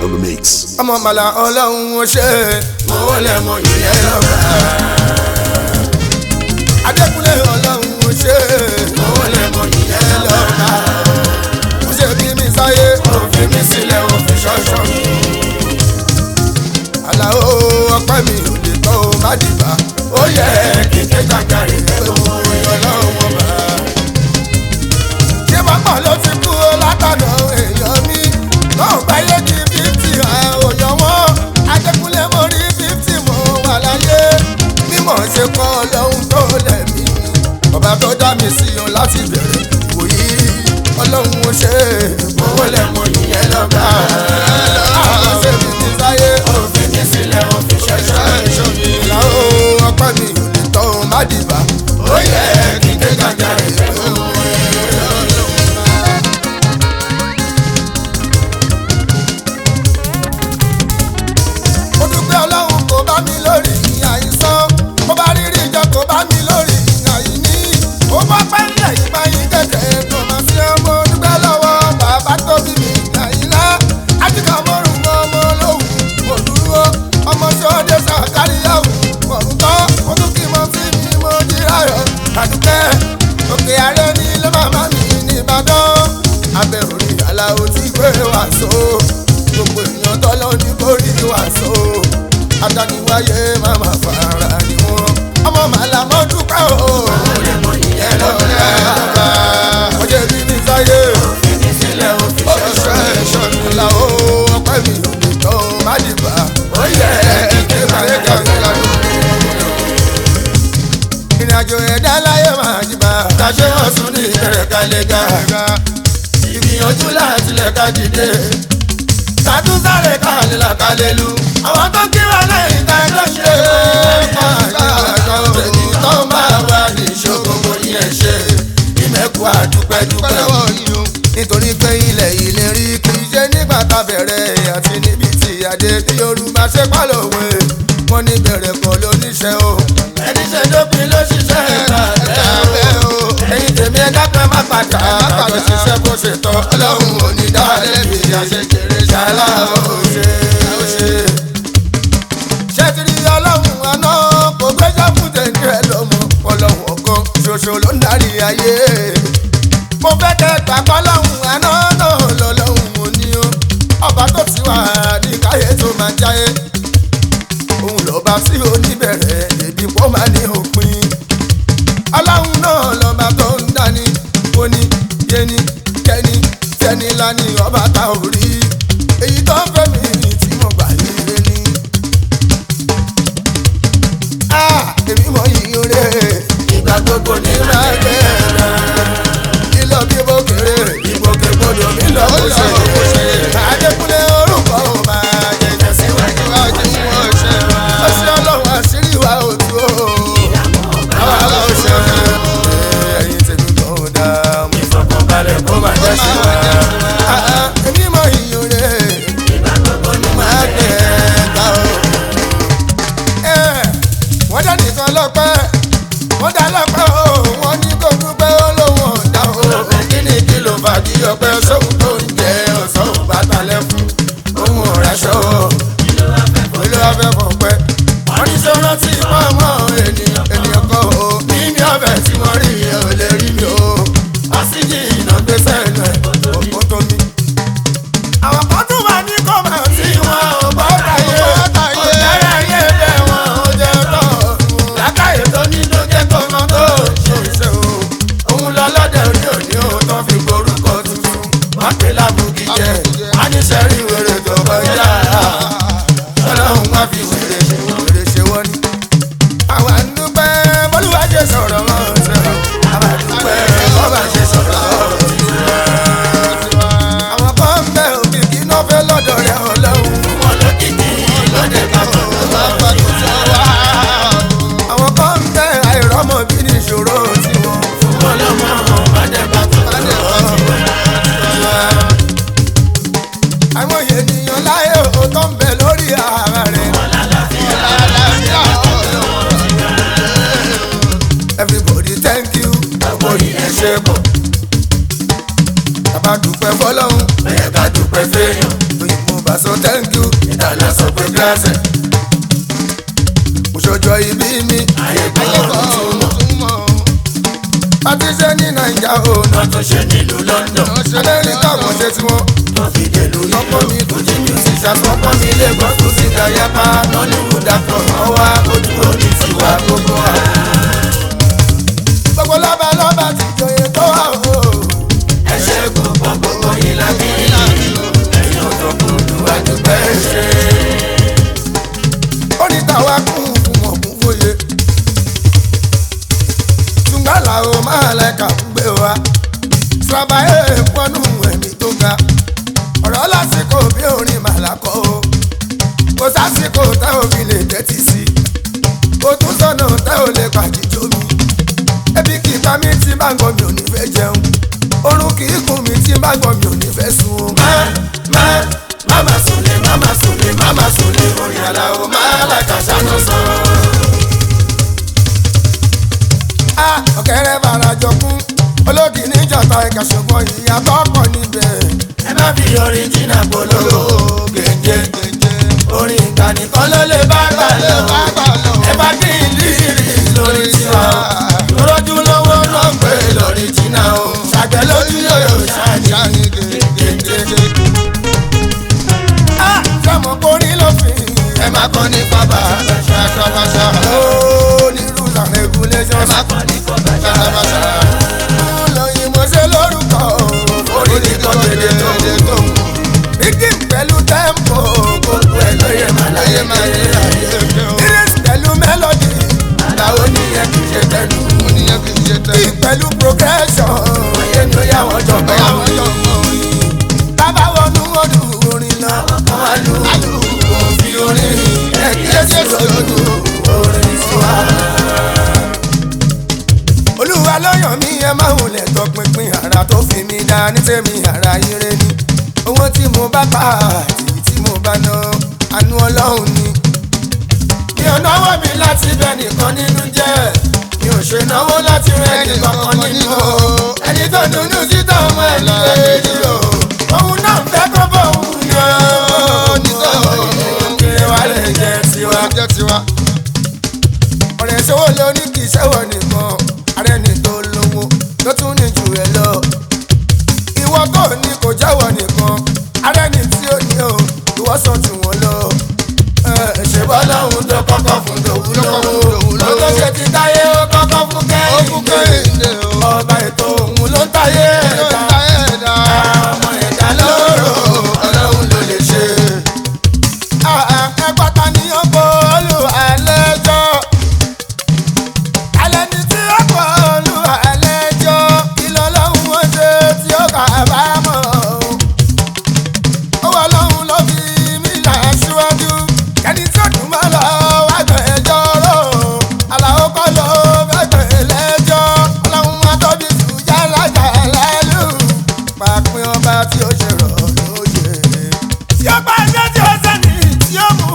on the mix. ọmọ màlà ọlọ́run ó ṣe owó lẹ́mọ̀ ìyẹn lọ́ba. Adékúnlé ọlọ́run ó ṣe owó lẹ́mọ̀ ìyẹn lọ́ba. ó ṣe bí mi sáyé òfin mi sílẹ̀ òfin ṣọ́ṣọ́ mi. Àlàó ọpẹ́ mi ò lè tọ́ ọ má dìbà. ó yẹ kíkẹ́ jàjàre pé mo rí ọlọ́run ọba. ṣé bàbá ló ti kú látàná èèyàn mi náà báyé di 50 àòyàn wọn. Adékúnlé mo rí 50 mo wà láyé. mímọ̀ ṣe kọ́ ọlọ́run tó lẹ̀mí. ọba tó dá mi sí yan láti bẹ̀rẹ̀ ìwòyí. ọlọ́run ó ṣe owó lẹ́mọ̀ ìyẹn lọ́ba. àwọn ṣe mi ti sáyé òfin mi sílẹ̀ òfin ṣẹ̀ṣẹ̀ mi. ìlàwó ọpẹ́ mi ò lè tọ́ ọ má dìbà. ó yẹ kí n ké gàjà rẹ̀ fún mi. Ọlọ́run kò bá mi lórí àìsàn, ó bá rírí ìjọ kò bá mi lórí àìní. ó bá pẹ́ nílẹ̀ ìgbà yín kẹ̀kẹ́ kò máa ṣe ọmọ dúpẹ́ lọ́wọ́ bàbá tó bí mi àyìnlá. ájíkà mọ́rùn ọmọ olóhùn kò dúró, ọmọ ṣọ́ọ́dẹ sàkáríyàwó ọ̀rùn tán. ó tún kí mo sí mi mo jíráyọ̀ àdúpẹ́. òkè ààrẹ ní ilé màmá mi ní Ìbàdàn. abẹ́rù ní Àlàó tí gbé wàásù, gbogbo èèyàn tọ́lọ́ ní kórìí wàásù. Adániwáyé máma fara ni wọn. ọmọ màlà mọ́ dúpẹ́ o. owó lè mọ ìyẹn lọ́la. ó jẹ́ bí mi sáyé. òfin mi sílẹ̀ òfin ṣẹ́ṣọ́ mi. Àlàó ọpẹ́ mi ò lè tọ́ má dìbà. ó yẹ kíkẹ́ báyé gàgà lọ. ìrìnàjò ẹ̀dá láyé máa dìbà. tàṣé wọn sún ní ìbẹ̀rẹ̀ kálẹ̀ gàgà. ìgbìyànjú láti lẹ̀ ká dìde. sàtúnṣàrẹ̀ kálẹ̀ làkálẹ̀ lu. àwọn tó kí wà lẹ́yìn tá ẹjọ́ ṣe ẹni tó máa wà ní ìṣòkòkò ní ẹ̀ṣẹ̀ ìmẹ̀kù àdúpẹ́dúpẹ́ lọ́wọ́ yìí o. nítorí pé ilẹ̀ ilé rí kì í ṣe nígbà tá a bẹ̀rẹ̀ àti níbi tí adé tí Yorùbá ṣe pálọ̀wé wọn ní bẹ̀rẹ̀ kọ́ lóníṣẹ́ o. ẹni ṣe dópin ló ṣiṣẹ́ ẹ̀ka o. ẹ̀yin tèmi ẹ̀dá pẹ́ má padà àjọ ṣiṣẹ́ bó ṣe tọ́ Ọlọ́run ò ní dá lẹ́bi àṣekèrè ṣáláà ó ṣe. ṣẹ́tìrì Ọlọ́run àná kò gbéjà fún tẹ̀lé ẹ lọ́mọ. Ọlọ́run ọ̀kan ṣoṣo ló ń darí ayé. mo fẹ́ kẹ́ gbàgbọ́ Ọlọ́run àná náà lọ́lọ́run mo ní o. ọba tó ti wà ní káyé tó máa jáyé. òun lọ́ba tí ó níbẹ̀rẹ̀ èbí pọ́ máa ní òpin. Ọlọ́run náà lọ́ba tó ń dání. mo ní yéni kẹ́ni tẹ́ni lání ọba ta ò rí. èyí tó ń fẹ́ lẹ́sẹ̀. Òṣòjọ́ ibi mi ayé gbọ́dọ̀ túmọ̀. Pátí ṣe ní Nàìjíríà o. Wọ́n tún ṣe nílùú London. Amẹ́ríkà kò ṣe tiwọn. Wọ́n fi dèlú Lọ́pọ̀ mi kò jí mi sí musicians. ṣàkọ́kọ́ mi Lagos tó sì dàyàpá. Nollywood actor ọwá ojú òní tiwa gbogbo wa. Gbogbo lọ́ba lọ́ba ti joyè tó wà o. Ẹ ṣe kó pọ̀ gbogbo yín lábí. Ẹ̀yin ọ̀dọ́ kò lù àdúgbẹ́ ṣe. Ó ní tàwa kún fún ọ̀kún fòye. Tùngálà o máa lẹ́ka gbé wa. Sàbáyé pọ́nú ẹ̀mí tó ga. Ọ̀rọ̀ lásìkò bí orin màlákọ́ o. Kò sásìkò tẹ́ ò fi lè tẹ́tí sí. Kò tún sọ̀nà tẹ́ ò lè pàjíjó mi. Ebi kì í pa mí tí bá gbọ́ mi ò ní fẹ́ jẹun. Orun kì í kùn mí tí bá gbọ́ mi ò ní fẹ́ sùn. Mama sùnlé, mama sùnlé, mama sùnlé. Orin Àlàó máa láìka ṣáná sàn. Ọ̀kẹ́rẹ́ bàrà jọkún. Olódì níjàta ẹ̀ka ṣùgbọ́n ìyàtọ̀ pọ̀ níbẹ̀. Ẹ má fi oríjìnà polówó gègé. Orin ìkànnì kan ló lè bá gbà lọ. Ẹ bá kí n lírì lórí tiwa. Lójú lówó náà ń pè lórí jìnnà o. Ṣàgbẹ́ lójú yóò ṣáàní gègé. Sọmọ kórí lófin. Ẹ má kọ́ ní pápá ṣàṣàṣà. Ó ní rules and regulations. Ẹ má kọ́ ní pápá ṣàṣàṣà. Lóyìn mo ṣe lórúkọ. Orí ni kò dédé tó mú. Bíkì pẹ̀lú tẹ́ḿpò. Gbogbo ẹ̀ lóye máa láyé máa yé ayé. Lyrics pẹ̀lú melody. Àlàó níyẹn kì í ṣe tẹnu. Beat pẹ̀lú progression. Ayé ni ó yà wọ́n jọ̀gbọ́n. Bàbá wọnú ọdún orin náà. Àwọn wá lù òfin orin. Ẹ kí ẹ sì lójú orin tiwa. Olúwa ló yàn mí ẹ máa ń lẹ̀ tọpinpin ara tó fi mí dá ní tèmi ara ire ni. Owó tí mo bá pa àti tí mo bá ná àánú Ọlọ́run ni. Mi ò náwó mi láti bẹ nìkan nínú jẹ́. Mi ò ṣe náwó láti rẹ nìkan kan nínú o. Ẹni tó dùnú títà ọmọ ẹ̀ lọ èdè o. Òun náà ń fẹ́ kó bọ̀ òun yọ. Kiri wa lè jẹ tiwa. Ọ̀rẹ́ ṣòwò lóní kì í ṣẹ́wọ̀ nìkan. Ààrẹ ni tó lówó ló tún ní jù ẹ lọ. Ìwọ tó ní kò jẹ́wọ́ nìkan. Ààrẹ ni tí ó ní o ìwọ sọ jù wọ́n lọ. Ṣé bọ́lá òun tó kọ́kọ́ fún tòun lọ́wọ́? Lọ́tọ́ ṣe ti táyé ó kọ́kọ́ fún kẹ́yìn. Ọba ètò òun ló ń táyé ẹ̀dá. Ọmọ ẹ̀dá lóró Ọlọ́run ló lè ṣe. Ẹgbàta ni ó kọ Olúwalẹ́jọ́. Alẹ́ ni tí ó kọ Olúwalẹ́jọ́. Kí lọ́lọ́run ó ṣe tí ó kà bá mọ̀. Owó Ọlọ́run ló fi mí là síwájú. Kẹ́ni tí ó dùn mọ́ lọ wá gbẹ̀jọ́ rò. Àlàó kọ́ ló fẹ́ gbẹ̀ lẹ́jọ́. Ọlọ́run máa tóbi jù yálàjà lẹ́lú. Pàpín ọba tí ó ṣe rọ̀ lóye. Tí ó bá ẹjọ́ tí ó sẹ́ni tí ó mú.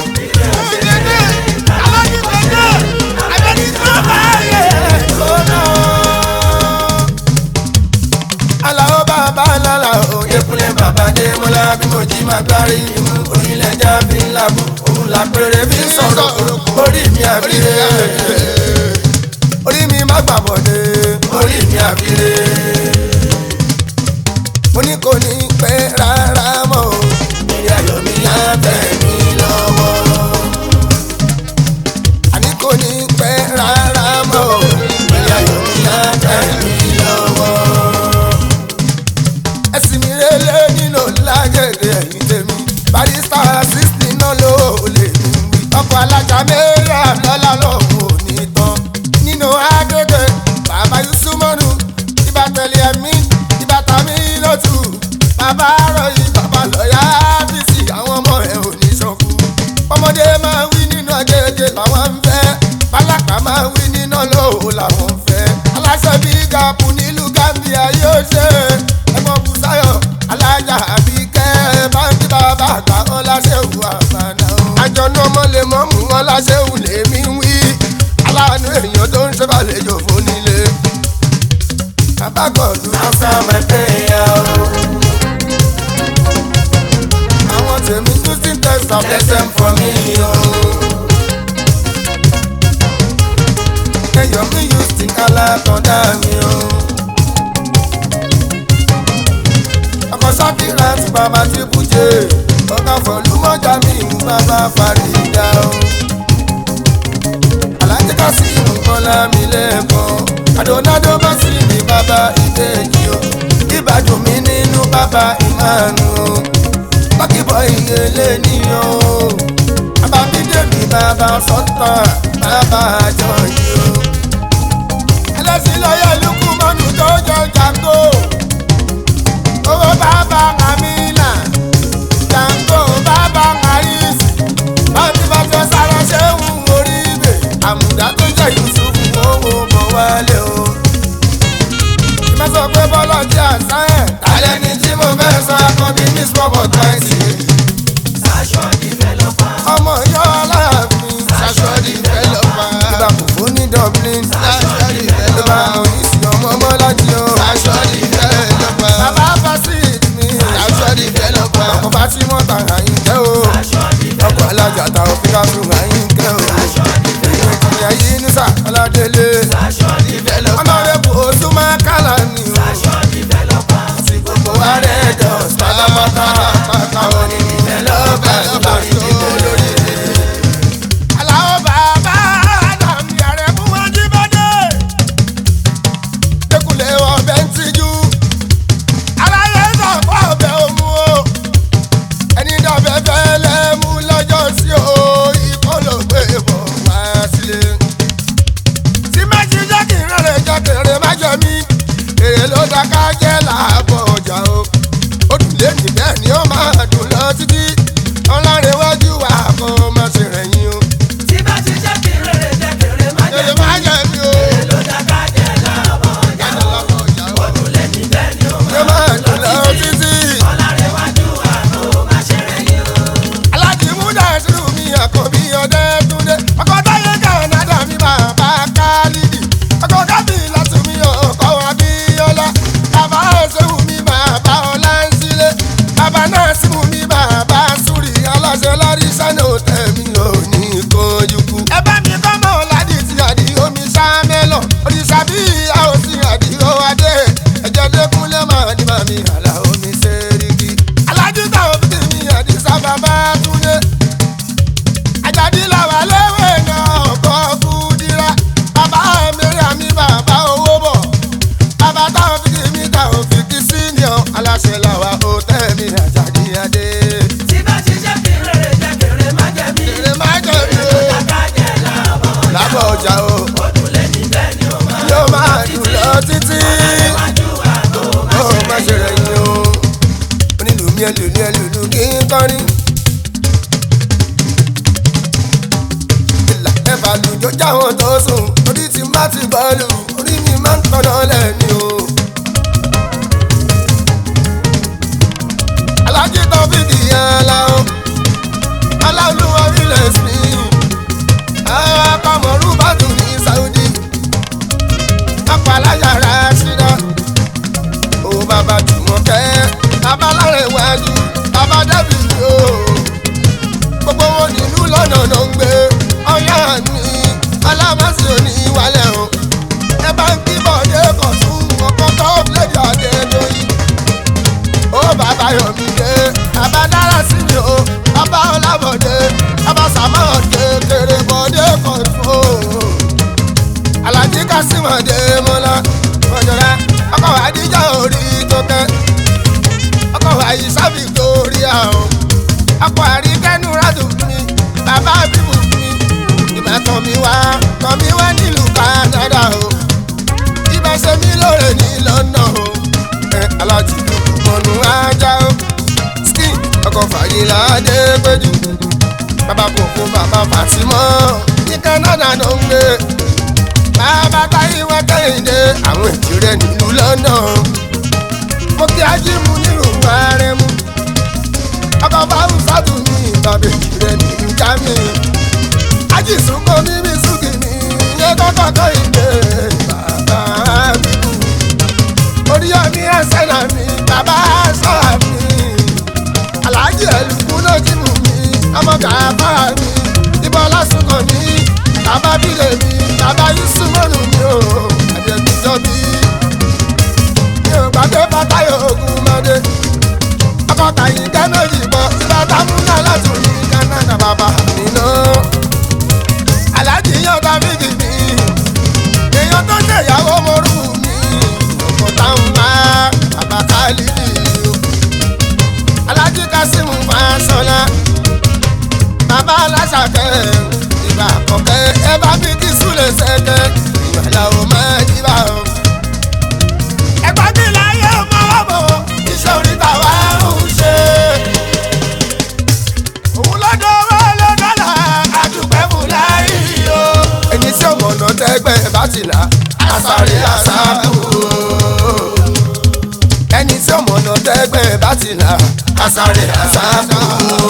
Àlàó bàbá lálà òye kúnlẹ̀ bàbá dé mọ́lá bí mo jí máa gbárí imú orílẹ̀ já bí ńlá bù òun làpẹrẹ bí sọ̀rọ̀ orí mi àbíre orí mi má gbàbọ̀dé Orí mi àbíre. mo ní kò ní pẹ́ rárá mọ́ o. Ìrìn ayọ̀ mi á tẹ̀ mí lọ́wọ́. Àní kò ní pẹ́ rárá mọ́ o. Ìrìn ayọ̀ mi á tẹ̀ mí lọ́wọ́. Ẹ̀sìn mi rélé nínú lágẹ̀dẹ̀ ẹ̀yìn tèmi. Barrister 16 náà ló lè ní wí. Ọkọ̀ alájà mẹ́rin lọ́lá lọ́hùn ò ní tán. Nínú agbègbè bàbá Yusumanu ibà tẹ̀lé ẹ̀mí ibà tàmí lótú. Bàbá ròyìn bàbá lọ́yà bísí àwọn ọmọ ẹ̀ ò ní ṣọ̀kú. Ọmọdé máa wí nínú agbègbè làwọn ń fẹ́. Pálákà máa wí nínú lóò làwọn ń fẹ́. Aláṣẹ bí gàpù nílùú Gambia yóò ṣe. Ẹ̀gbọ́n Bùsáyọ̀ alájà Àbíkẹ́ báńkì bàbá àgbà wọn láṣẹ̀wù àbànà o. Àjọ̀nú ọmọ lè mọ́ mú wọn láṣẹ̀wù lèmi wí. Aláàánú èèyàn tó ń ṣèbàlejò fún nílé. Bàbá gọ̀dú. Answer my prayer. Àwọn tèmi tún sí tẹ̀sí Mr. Bless them for me, yo. Ẹyọ mi yóò ti kálá kan dá mi, yo. Ọkọ̀ sáfìrà ti bàbá tí bùjẹ́. Ọ̀gá fọ̀lú mọ́jà mi ìmú bàbá Fàrídà, o. Alájẹ́ ká sí ìmú Bọ́lá mi lẹ́ẹ̀kan. Àdónádó bá sí mi bàbá ìbejì, o. Ìbàdàn mi nínú bàbá ìmánu, o. Bákìbọ̀ ìyẹlé níyàn, o. Abábídé mi bàbá sọ́tà bàbá àjọ yìí, o. Ẹlẹ́sìn lọ́yẹ̀ lukú mọ́nù tó jọ Jango. Owó bàbá Amina. Jango bàbá Aris. Bábí bá fẹ́ sára ṣé ń orí ibè. Àmùdá tó jẹ́ Yusuf owó mọ̀ wálé, o. Ìfẹ́ sọ pé bọ́lá jẹ́ àṣà ẹ̀. Tálẹ́ ni tí mo fẹ́ sọ akọbí ní spọ́bọ̀ twenty. Sasho developer. Ọmọ yọ aláàfin. Sasho developer. Ìgbà kò fún ní Dublin. Sasho developer. Ìgbà mọ̀ ní sí ọmọ ọmọlájí, o. Sasho developer. Bàbá Fasid mi. Sasho developer. Ọkọ̀ bá tí mọ́ta àyínkẹ́, o. Sasho developer. Ọkọ̀ alájà ta òfin ká fún àyínkẹ́, o. Sasho developer. Ìyá yìí ní sà Ọládélé. Sasho developer. Ọ̀nàrẹ́bù Ozuma Kálá ni, o. Sasho developer. Àti gbogbo wa rẹ̀ jọ pátápátá. Àwọn ní developer lórí olórí. Aláwọ̀ bàbá Àdàmì Àrẹ̀mú Ajíbádé. Dékùlé ọbẹ̀ ń tijú. Aláyé sọ̀pọ̀ ọbẹ̀ òmu, o. Ẹni dọ̀bẹ̀ fẹ́ lẹ́mú lọ́jọ́ sí, o. Ìkọlù gbé bọ̀ wá sílé. Tí méjì jẹ́ kí n rẹ̀ jẹ́ kéré má jẹ mí. Èrè ló dá ká jẹ́ làbọ̀ ọjà, o. Ó dùn lé níbẹ̀ ni ó máa dùn lọ títí. Ọlọ́rẹ̀wájú wa kò má ṣe rẹ̀yìn, o. Tí bá ti jẹ́ kí rere jẹ́ kéré má jẹ́ Èrè má jẹ mí, o. ló dáká jẹ́ láàbọ̀ ọjà. Làbọ̀ ọjà, o. Ọdún lé níbẹ̀ ni ó Yóò máa dùn lọ títí. Ọlárẹ̀wájú àgọ́ má ṣe rẹ̀yìn, o. Alájìmúdà sírù mi àkọ́bí ọdẹ túndé. Ọkọ̀ táyé Kánádà mi bàbá Kálídì. Ọkọ̀ kábì láti mi ọkọ̀ Abíọ́lá. Bàbá Ẹ̀sẹ̀wù mi bàbá Ọláńsílé. Bàbá náà sì mú mi bàbá Súrì. Aláṣẹ lárí sánà òtẹ́ mi ò ní kojúkú. Ẹ bá mi kọ́ mọ́ Ládì tí àdì omi sámẹ́lọ̀. Òrìṣà bí ìyá òsì àdì ó adé. Ẹ̀jẹ̀ Dékúnlé máa ní màmí àlà omi Sẹ́ríkì. Alájú táwọn fi mi àdì sábà bá túnlé. Àjàdí làwà léwé náà ọkọ̀ Kúdírà. Bàbá mẹ́rin àmì bàbá owó bọ̀. Bàbá táwọn fi mi táwọn fi kí senior. Aláṣẹ làwà òtẹ́ mi Àjàdí adé. Tí bá ti jẹ́ kí rere jẹ́ kéré má jẹ́ mí. Èrè má jẹ mí, o. Dáká jẹ́ láàbọ̀ ọjà. Lábọ̀ ọjà, o. Ọdún lé níbẹ̀ ni ó máa Yóò máa dùn lọ títí. Ọlárẹ̀wájú àgọ́ má Ó ṣe má ṣe rẹ̀yìn, o. Onílù mi ẹlùlù kí n kọrin. Ìlà ẹ̀fà lùjọ jáwọn tó sùn. Orí ti má ti bọ́ọ̀lù. Orí mi máa ń tọ́nà lẹ́ni, o. Alájí tó fi kìyàn aláwọ̀. Aláwọ̀ ilẹ̀ sí. Àwọn akọ̀mọ̀rú bá tún ní Saudi. Apàláyàrá ṣídá. Ó bàbá Jùmọ̀kẹ́. Bàbá Lárẹ̀wájú. Bàbá Dẹ́bìlì, o. Gbogbo wọn nínú lọ́nà ló ń gbé. Ọ̀yá ni alámásí òní wálẹ̀, o. Ẹ bá ń kí Bọ̀dé kọ̀ tún ọkọ̀ tó lédè Adédọ́yìn. Ó bàbá Yọ̀mídé. Bàbá Dára sí mi, o. Bàbá Ọlábọ̀dé. Bàbá Sàmọ́ kékeré Bọ̀dé kọ̀ tún, o. Alájí Kásímọ̀dé mọ́lá. Mọ̀jọ̀lá. Ọkọ̀ Àdíjà orí tó kẹ́. Ọkọ̀ Àyíṣà Victoria, o. Ọkọ̀ Àríkẹ́nu Rádùn mi. Bàbá Bíbù mi. Ìbá tọ̀ mí wá nílùú Canada, o. Ibà ṣe mí lóore ní London, o. Alájí mọ̀nù ajá, o. Skin ọkọ̀ Fàyílà Adépéjú. Bàbá Kòkó bàbá Fàtímọ́. Ní Canada ló ń gbé. Bàbá Táyíwá Kẹ́hìndé. Àwọn èjì rẹ̀ nílùú London. Mo kí Ajímù nílùú Àrẹ̀mú. Ọkọ̀ Fáwùsátù ní bàbá èjì rẹ̀ nílùú Germany. Ajísùnkọ́ mímí Súkì ní iye kọ́kọ́ Kẹ́hìndé. Bàbá Bíbù. Oríyọ̀mí ẹsẹ̀ náà mi. Bàbá sọ́ra mi. Aláàjì Ẹ̀lùkú ló jí mú mi. ọmọ kàáfà mi ìbọn lásùkò mi bàbá bílẹ̀ mi bàbá yusufonu mi ò àjẹbíjọ́ bí mi ò gbàgbé bàtàyọ̀ ogun mọ́dé ọkọ̀ tàyín kẹ́mẹ́jì bọ̀ bàtà múná látò ní kánádà bàbá nínú aláàjì yan dáfídì mi èèyàn tó ṣèyàwó morú mi ọkọ̀ táwọn máa bàbá kálídì aláàjì kásímù fásọlá bàbá aláṣàkẹ́ ìgbà àkọ́kẹ́ ẹ bá mi kí súlẹ̀ sẹ́kẹ́ ìgbàlá ò máa jíbà o. ẹ̀gbọ́n mi láyé ọmọ ọmọ iṣẹ́ oríta wa ń ṣe. òun lọ́dọ̀ owó lọ́dọ̀là àdùpẹ́ fún láyé o. ẹni tí ọmọ ọ̀nà tẹ́gbẹ́ bá ti là àṣàrè àṣàkù. ẹni tí ọmọ ọ̀nà tẹ́gbẹ́ bá ti là àṣàrè àṣàkù.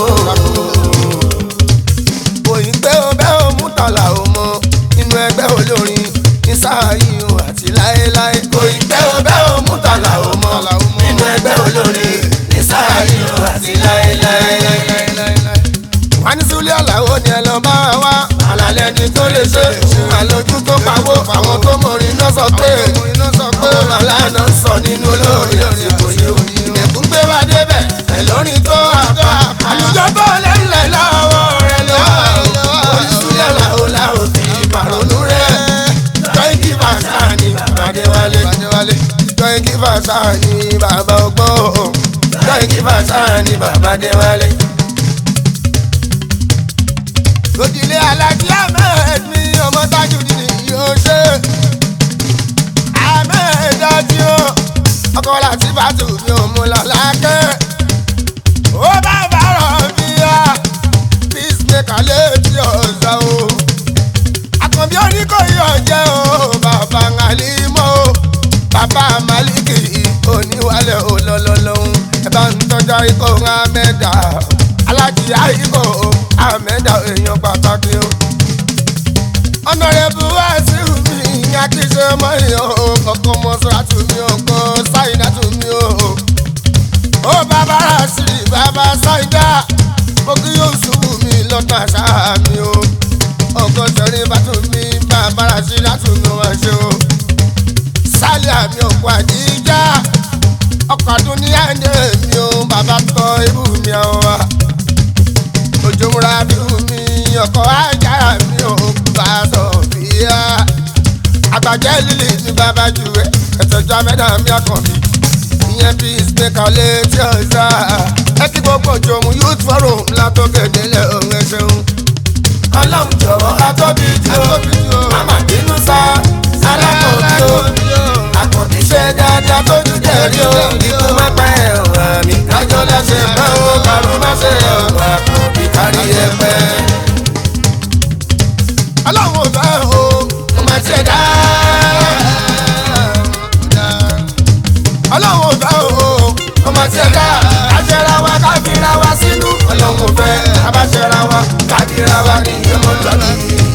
òyìnbẹ́ ọbẹ̀ òmùtàlà ọmọ inú ẹgbẹ́ olórin ìsáyìí o àti láéláé. òyìnbẹ́ ọbẹ̀ òmùtàlà ọmọ inú ẹgbẹ́ olórin ìsáyìí o àti láéláé. wọ́n ní Súlé Àlàó ni ẹ lọ bá wa àlàlẹ́ ni tó lè ṣe àlòjù tó pawó àwọn tó mọrin náà sọ pé ọmọ aláàánú sọ nínú olórin òsìkò yìí ìdẹ̀kùn gbé wa débẹ̀ ẹ̀ lórin tó àpá àlùjọ tó lẹ́lẹ̀ lọ́wọ́ rẹ̀ lọ́wọ́ Súlé Àlàó làwọn fi ìbàrònú rẹ̀ jọ́ìkì fàṣà ni bàbá Adéwálé jọ́ìkì fàṣà ni bàbá ọgbọ́n jọ́ìkì fàṣà ni bàbá Adéwálé. òjìlé Aláàjì Ahmed mi ọmọ Tajudeen yóò ṣe Ahmed dájú ọkọ láti bàtú mi ò mú lọ lákẹ́ ó bá bàrọ̀ bí i peacemaker létí ọ̀sán o àkànbí oníkòyí ọ̀jẹ́ o bàbá Àlímọ́ o bàbá Málíkì oníwálẹ̀ olólólóhùn ẹ bá ń tọ́jà ikọ̀ Ahmed Aláàjì àyíkọ̀ Ahmed èèyàn pàtàkì o ọ̀nàrẹ́bù wá sí mi ìyá kí ṣe mọ́ ìyàn o kọ̀ọ̀kan mọ́sálásí mi o kọ́ sáyidá tù mí o ó bàbá Rásìrì bàbá sáyidá mo kí yóò ṣubú mi lọ́tọ̀ àṣà mi o ọkọ̀ sẹ́rin bá tún mi bàbá Rásìrì látún mi wá ṣe o sálẹ̀ àmì ọkọ̀ àdíjà ọkọ̀ àdúnyá ní èmi o bàbá tọ́ ibú mi àwọn wa òjò múra bí mi ọkọ̀ ajá mi ò bá sọ bíyà àgbàjẹ́ lílì ní bàbá jùwé ẹ̀tọ́jú amẹ́dá mi àkànbí ìyẹn peacemaker létí ọ̀sá ẹ kí gbogbo jòmù youth forum látòkè délẹ̀ òun ẹ ṣeun. ọlọ́run jọ̀wọ́ atóbi jù ó màmá bínú sá alákòóbí ó àkànbí ṣe dáadáa tó dùn dẹ́rí ó ikú má pa ẹ̀wà mi kájọ́ lẹ́sẹ̀ bá ó karùn-ún má ṣe ẹ̀wà àkànbí kárí ẹgbẹ́. ọlọ́run ò fẹ́ o mo máa ṣe dá. ọlọ́run ò fẹ́ o mo máa ṣe dá. àṣẹra wa ká fira wa sínú. ọlọ́run ò fẹ́ abáṣẹra wa ká fira wa ní ìyẹ́mọ̀ lọ́nà.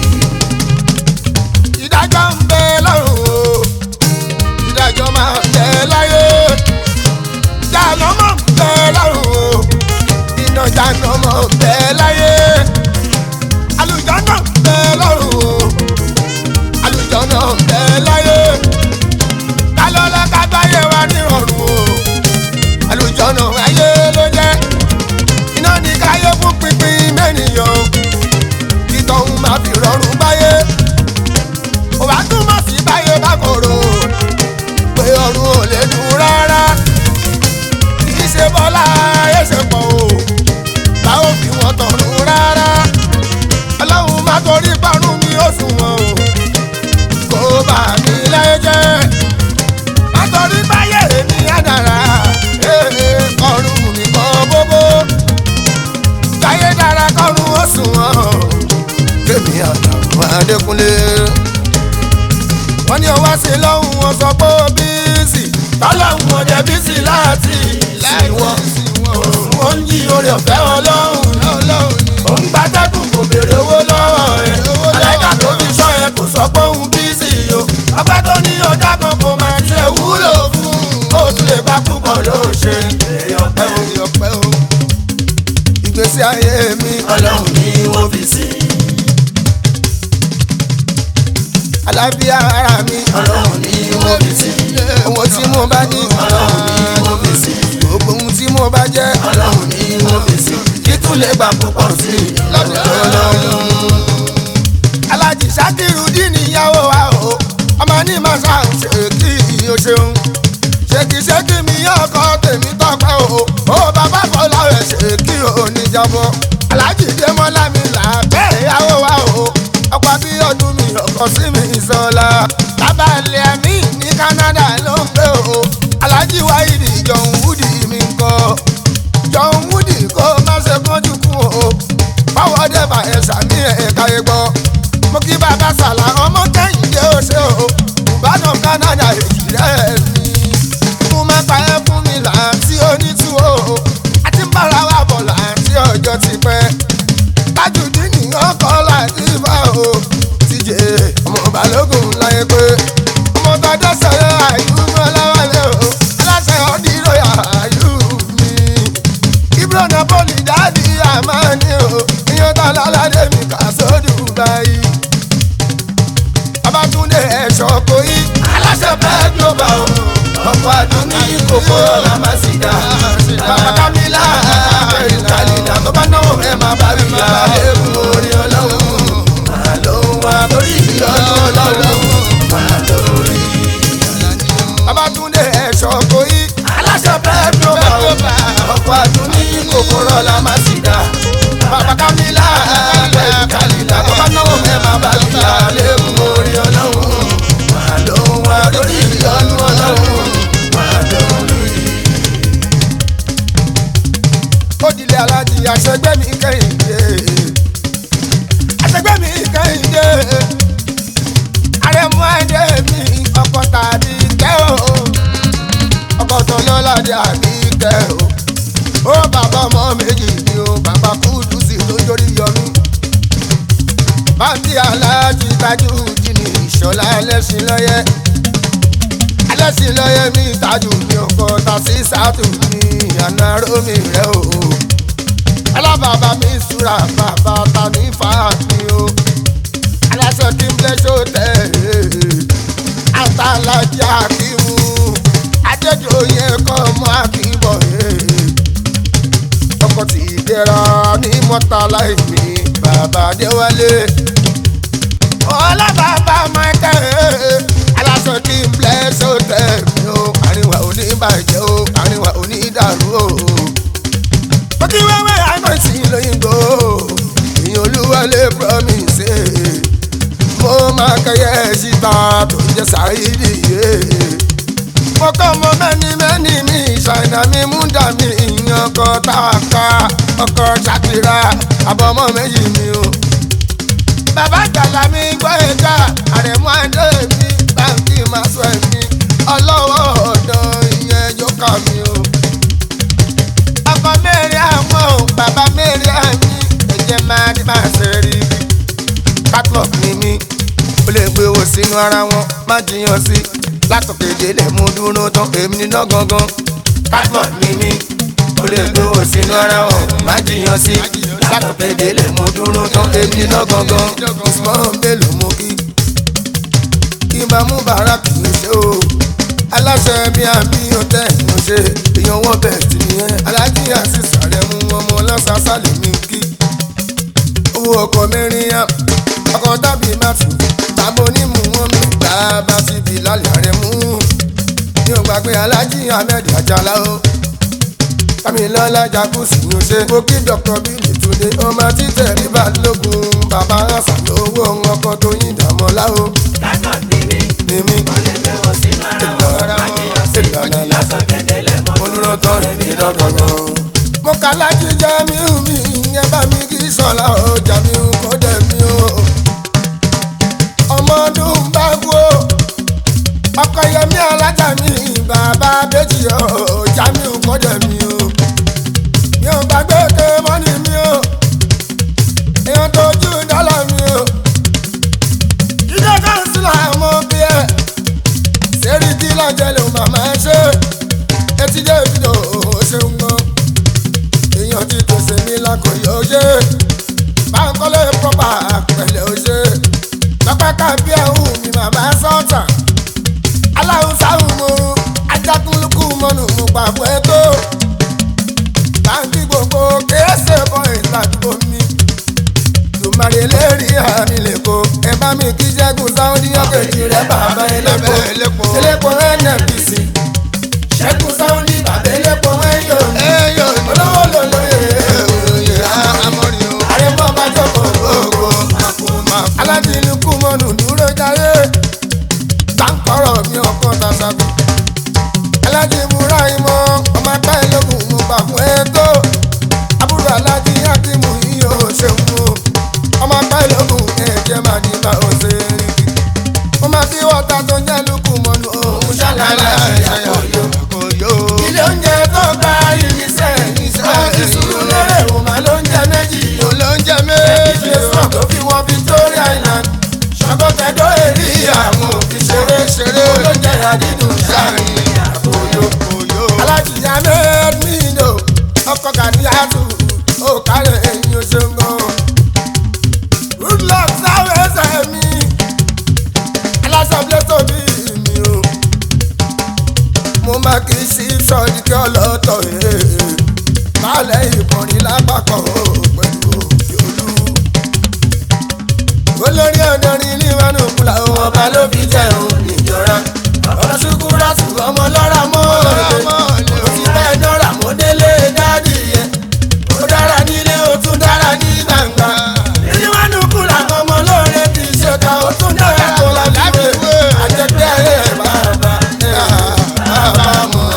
ìdájọ́ ń bẹ lọ́run o ìdájọ́ máa ń bẹ láyé jáná mọ̀ ń bẹ lọ́run o iná jáná mọ̀ ń bẹ láyé àlùjánnà ń bẹ lọ́run o àlùjánnà ń bẹ láyé kálọ́lá kábáyé wa ní ọ̀run o àlùjánnà ayé ló jẹ́ iná ní káyé fún pínpín mẹ́nìyàn ìtọ̀hún máa fi rọrùn báyé òwá túmọ̀ sí báyé bá kòrò pé ọ̀run ò lè dùn rárá kì í ṣe bọ́lá ẹsẹ̀ pọ̀ o bá ò fi wọn tọ̀run rárá ọlọ́run má torí parun mi ó sùn wọn o kó bà mí láyé jẹ́ má torí báyé mi á dára ọ̀run mi kọ́ bóbó báyé dára kọ́run ó sùn wọn o kémi àtàwọn Adékúnlé wọ́n ní ọwá sí lọ́hùn wọn sọ pé ó bíìsì tọ́lọ́hùn ọ̀dẹ̀ bísí láti ìwọ̀n ó ń yí orí ọ̀fẹ́ ọlọ́run ó ń gbàtẹ́kùn kò béèrè owó lọ́wọ́ ẹ̀ aláìka tó fi sọ ẹ kò sọ pé òun bísí o ọgbẹ́ tó ní ọjà kan kò máa ṣe wúlò fún ó tún lè bá púpọ̀ ló ṣe èèyàn pẹ́ o. ìgbé gbèsè ayé mi. Ọlọ́run ni wọ́n fi sí. Àlàáfíà ara mi. Ọlọ́run ni wọ́n fi sí. Owó tí mo bá ní. Ọlọ́run ni wọ́n fi sí. Gbogbo ohun tí mo bá jẹ́. Ọlọ́run ni wọ́n fi sí. Títún lè gbà púpọ̀ sí i lọ́dọ̀ Ọlọ́run. Alájì Ṣakirudeen níyàwó wa o. Ọmọ ní màṣá ṣe kí o ṣeun. Ṣèkìṣèkì mi ọkọ tèmi tọpẹ́ o. Ó bàbá Fọlá rẹ̀ ṣe kí o níjàbọ̀. Alájì Démọ́lá mi là bẹ́ẹ̀ ìyàwó wa o. Ọkọ bí ọdún mi ọkọ sí mi ìsọlá. Lábàlẹ̀ mi ní Canada ló ń gbé o. Alájì Wáìdì John Woody mi ń kọ́. John Woody kó má ṣe kánjú kún o. Báwo dé bá ẹ sàmì ẹ̀ka egbọ́. Mo kí bàbá Sàlá ọmọ Kẹ́hìndé ó ṣe o. Ìbàdàn Canada èjì rẹ̀ mi. Mo máa pa ẹ́ fún mi láti onítú o. A ti ń bára wa bọ̀ láti ọjọ́ ti pẹ́. Tajudeen ní ọkọ̀ láti bá o. Tíjẹ ọmọ Balógun láyé pé. Ọmọ tọjọ́ sọ̀rọ̀ àyùmọ̀ láwálẹ̀ o. Aláṣẹ ọdírò àyù mi. Ibro Napoli dáàdi àmàní o. Iyán tá lálàdé mi kà sódù báyìí. Babátúndé ẹ̀ṣọ́ kò yí. Aláṣẹ bẹ́ẹ̀ global o. Ọkọ̀ àdùn ní kòkó ọ̀la máa sì dá. Bàbá Kámílà bẹ̀rù kálílà tó bá náwó ẹ̀ máa bá rí ya. Ewu orí Ọlọ́run máa ló wá torí ìyọ́nú Ọlọ́run máa lórí. Babátúndé ẹ̀ṣọ́ kò yí. Aláṣẹ bẹ́ẹ̀ global o. Ọkọ̀ àdùn ní kòkó ọ̀la máa sì dá. Bàbá Kámílà bẹ̀rù kálílà tó bá náwó ẹ̀ máa bá rí ya. Ewu orí Ọlọ́run máa ló wá torí ìyọ́nú Ọlọ́run máa lórí. Òdìlẹ̀ Alájì àṣẹgbẹ́ mi Kẹ́hìndé. Àṣẹgbẹ́ mi Kẹ́hìndé. Àrẹ̀mú ẹ̀dẹ́ mi ọkọ̀ tàbí kẹ́ o. Ọkọ̀ tó lọ́ládé àbí kẹ́ o. Ó bàbá ọmọ méjì ni o. Bàbá Kúdùsì tó jórí yọmí. Báńkì Alájì Tajudeen ní Ìṣọ̀lá ẹlẹ́sìn lọ́yẹ́. Ẹlẹ́sìn lọ́yẹ́ mi Tájù ní ọkọ̀ tàṣí sátù ní àná rómi rẹ̀ o. Alábàbà mi súra bàbá tàbí fàámi o. Aláṣọ kí n blẹ́ ṣó tẹ̀. Àtàlájà kí n mú. Adéjòyè kọ́ mọ́ àkíbọ̀. Ọkọ̀ tí ìdẹ́ra ní mọ́tàlá ìmí bàbá Adéwálé. Ọlábàbà Michael. Aláṣọ kí n blẹ́ ṣó tẹ̀ mí o. Àríwá ò ní bàjẹ́ o. Àríwá ò ní dàrú o. Bọ́kí wẹ́wẹ́ àìmọ̀tì lóyìnbó. Ìyẹn Olúwalé promise. Mo máa kẹyẹ síta tó ń jẹ́ Sáídì yé. Mo kọ́ mọ mẹ́ni mi ṣàìnà mi múndà mi ìyẹn ọkọ̀ táwàká ọkọ̀ Ṣakira àbọ̀mọ́ méjì mi o. Bàbá Àjàlá mi gbọ́ ẹ̀ka Àrẹ̀mú Adé mi báńkì máa sọ ẹ̀mí ọlọ́wọ́ ọ̀dọ́ ìyẹn jókà mi o. Ọkọ mẹ́rin àwọn o, bàbá mẹ́rin àmì, ẹ̀jẹ̀ máa ní máa ṣe rí bí. Catwalk ni mí, ó lè gbé owó sínú ara wọn, má jiyàn sí. Látòkè délẹ̀ mú dúró tán, èmi níná gangan. Catwalk ni mí, ó lè gbé owó sínú ara wọn, má jiyàn sí. Látòkè délẹ̀ mú dúró tán, èmi níná gangan. Usman Bello mo kí. Kí n bá mú bàárà kì í ṣe o. Aláṣẹ bí àmì ọ̀tẹ̀ ìyàn ṣe èèyàn wọ́n bẹ̀ tì nìyẹn. Alájí àṣìṣà rẹ̀ mú ọmọ ọlọ́sàsà lè mí kí. Owó ọkọ̀ mẹ́rin yá ọkọ̀ tàbí mátù. Tàbí onímù wọn mi gbà bá ti bì lálẹ́ rẹ̀ mú. Mi ò gbàgbé Alájí Ahmed Àjàlá o. Tàmílọ́lá Jacuzzi ni ó ṣe. Mo kí Dr. Billy Túndé ọmọ títẹ̀ rí Balógun. Bàbá Àṣà lówó ọkọ̀ tó yín dàmọ́lá o. Catwalk ni mí, Ni mí. ó lè gbé owó sínú ara wọn, má jiyàn sí. Látòkè délẹ̀ mú dúró tán, èmi níná gangan. Mo kà Lájí Jamiu mi ìyẹn bá mi kí Ṣọlá o. Jamiu kò dẹ̀ mi o. Ọmọ ọdún bá kú o. Ọkọ Yẹmí Alájà mi bàbá Bẹ́jì o. Jamiu kò dẹ̀ mi o. Mi ò gbàgbé ké mọ́nì mi o. Èèyàn tó jù dọ́là mi o. Jíjẹ káńsílà mo bí ẹ. Sẹ́rí tí lọ́jọ́ ló màmá ṣe. Etí dé ìdò ṣeun gan. Èèyàn ti tòṣe mi lákòóyè. òye Bánkọ́lé pọ́pà pẹ̀lẹ́ òye lọ́pẹ́ kábí ẹ̀hún mi màmá sọ́ọ̀tà aláwùsá mo ajákùnlùkù mọ́nù mo pàbọ̀ ètò báńkì gbogbo kéésè boys ládùúgbò mi tùmọ̀rì lérí àmì lẹ́kọ̀ọ́ ẹ bá mi kí Ṣẹ́gun Sáúndí ọ̀kẹ́jì rẹ̀ bàbá elépo NNPC Ṣẹ́gun Sáúndí bàbá elépo ẹ̀yọ̀ olówó lòlóye àrẹ̀mọ́ bá jókòó gbogbo aládìlúkú mọ́nù dúró jáde báńkọ̀rọ̀ mi ọkọ̀ tàṣàbí alájí múra ìmọ̀ ọmọ apá ìlógún mo gbà fún ètò àbúrò alájí Hakimu yíyó ṣeun o ọmọ apá ìlógún ẹ̀jẹ̀ máa ní bá o ṣe rí kí mo máa fi wọ́ta tó jẹ́ lukú mọ́nu òun ṣàlàyé àyàkóyò. ilé oúnjẹ tó gba irinṣẹ́ àti sùúrù lérè òun máa ló ń jẹ méjì ilé sọ̀rọ̀ tó fi wọ́n Victoria Island ṣàkóso èrí àwọn òfin ṣeré olóúnjẹ àdínú ṣáàrin alájìyá mẹ́ẹ̀ẹ́dínlò ọkọ̀ kàdíyàtù ó kárẹ̀ ẹ̀yìn òṣèǹgò rúdlọ́ọ̀ sáwọ́ ẹsẹ̀ mi aláṣọ́bílẹ̀ tóbi mi o mo máa kì í sí sọ́ọ́dí kí ọlọ́tọ̀ báàlẹ̀ ìkọrin lápapọ̀ pẹ̀lú òfìolú olórí ọ̀dọ́rin níwájú kúlà ọba ló fi jẹun níjọra ọ̀rọ̀ ṣùkúrà ṣùgbọ́n ọmọ lọ́ra mọ́ ó ti bẹ́ẹ̀ dọ́ra mọ́ délé dádì yẹn ó dára nílé ó tún dára ní gbangba níwájú kúlà ọmọ lóore ti ṣèkà ó tún dára tó lábíwé àjẹpẹ́ ẹ̀ bàbá mọ́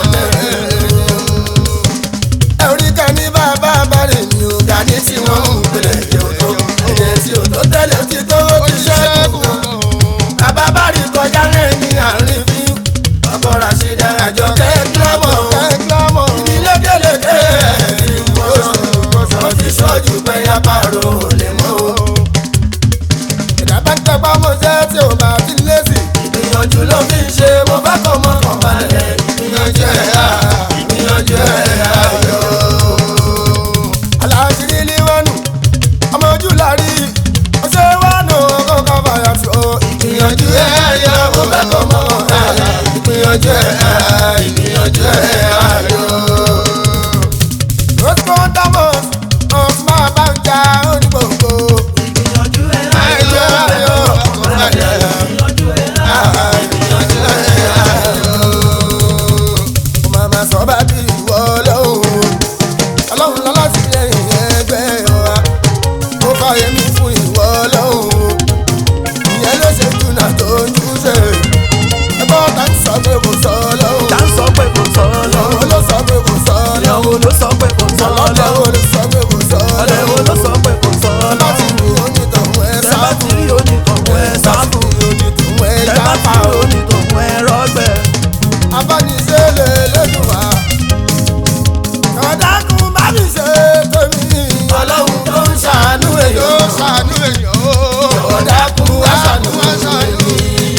ẹ̀rí kan ní bàbá bàrẹ̀ mi ò ga ní tí wọ́n ń pèlè èdè tí ò tó tẹ́lẹ̀ tí tó ti ṣẹ́gun bàbá bàrẹ̀ kọjá lẹ́yìn àárín fi ọkọ̀ Rashida Àjọkẹ́ gílámọ̀ ìdílékeleke ó ti sọ́jú pẹ́yà pààrọ̀ lè mọ́ o. ìdàgbà ń tẹpá mo jẹ́ tí ò bá ti lésì ìgbìyànjú ló fi ń ṣe mo bá kọ́ mọ́ kàn balẹ̀ ìgbìyànjú ẹ̀ ayọ̀. aláàjì ní wọnú ọmọ ojú lárí ó ṣe wọnú kọ́kọ́ fàyà tó ìgbìyànjú ẹ̀ ayọ̀ mo bá kọ́ mọ́ ìgbìyànjú ẹ̀ ayọ̀. rosco damos ọ̀sùnmá bá ń jà onígbòǹgbò ìgbìyànjú ẹ̀ ayọ̀ mama sọ bá bí ìwọ ọlọ́run lọ́lá sí ẹ̀yìn ẹgbẹ́ wa ó fàyè mi fún ìwọ ọlọ́run ìyẹn ló ṣe jùnà tó ń júṣe ẹgbọ́ ta ń sọ pé kò sọ ọlọ́run tá ń sọ pé kò sọ ọlọ́run ọlọ́run ló sọ pé kò sọ ọlọ́run ọlọ́run ló sọ pé kò sọ ọlọ́run ọlọ́run ló sọ pé kò sọ ọlọ́run ló sọ pé kò sọ ọlọ́run láti rí onítọ̀hún ẹ tẹ́ bá ti rí onítọ̀hún ẹ sáfù onítọ̀hún ẹ tẹ́ bá ti jápa rí onítọ̀hún ẹ rọ́gbẹ́. abániṣe lè lẹ́nu wa kọ̀dákùn bá mi ṣe tèmi ọlọ́run tó ń ṣàánú èèyàn kọ̀dákùn wá ṣàánú èmi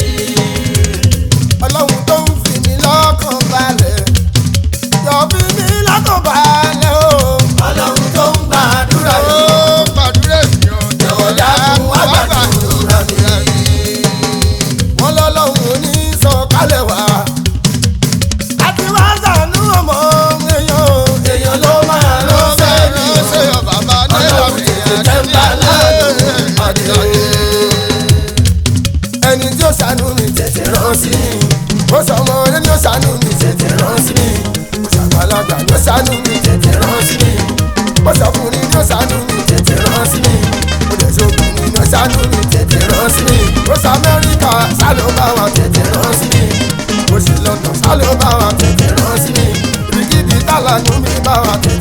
ọlọ́run tó ń fi mí lọ́kàn balẹ̀ yọ fi mí lọ́kàn balẹ̀ o ọlọ́run tó ń gbàdúrà ó gbàdúrà sí ọ kọ̀dákùn wá gbàdúrà mi. wọ́n lọ́lọ́run ní sọ̀kalẹ̀ wá àti wá ṣàánú ọmọ èèyàn ló máa ránṣẹ́ ní ọlọ́run tètè jẹ́ ń bá ládùn pàdé. ẹni tí ó ṣàánú mi tètè rán sí mi ó sọ ọmọ rẹ ni ó ṣàánú mi tètè rán sí mi ó ṣàgbàlagbà ni ó ṣàánú mi tètè rán sí mi ó sọkùnrin ni ó ṣàánú mi tètè rán sí mi ó dẹ̀ sọkùnrin ni ó ṣàánú mi tètè rán sí mi ó sọ Amẹ́ríkà sálọ bá wa tètè rán sí mi ó sì London sálọ bá wa tètè rán sí mi ibikíbi tálànú mi bá wa tètè